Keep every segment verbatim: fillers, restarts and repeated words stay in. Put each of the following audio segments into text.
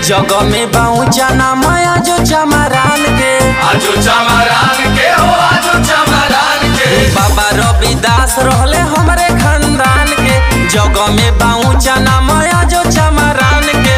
जग में बाऊचा नाम आजो चमरान के आजो चमरान के हो आजो चमरान के बाबा रविदास रहले हमरे खानदान के जग में बाऊचा नाम आजो चमरान के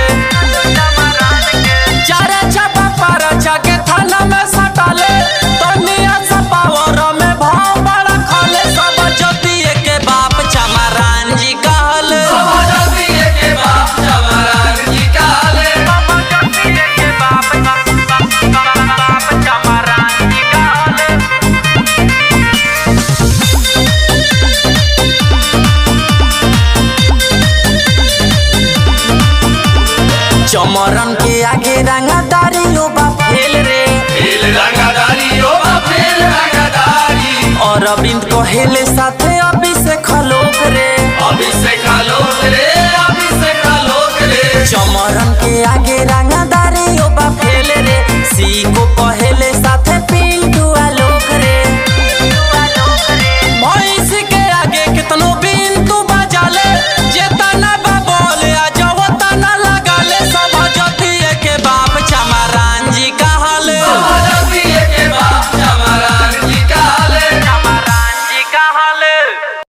चारे छपा पारा जाके थाना में सटाले तनिया सा पावर में भाव बड़ा खाले सब ज्योतिए के बाप चमरान जी कहले सब ज्योतिए के बाप चमरान जी कहले बाबा ज्योतिए के बाप बाप चमरान जी कहले चमरन के आगे रंगदारी हो बा फेल रे फेल रंगदारी हो बा फेल रंगदारी और अरविंद कहेले साथे अभी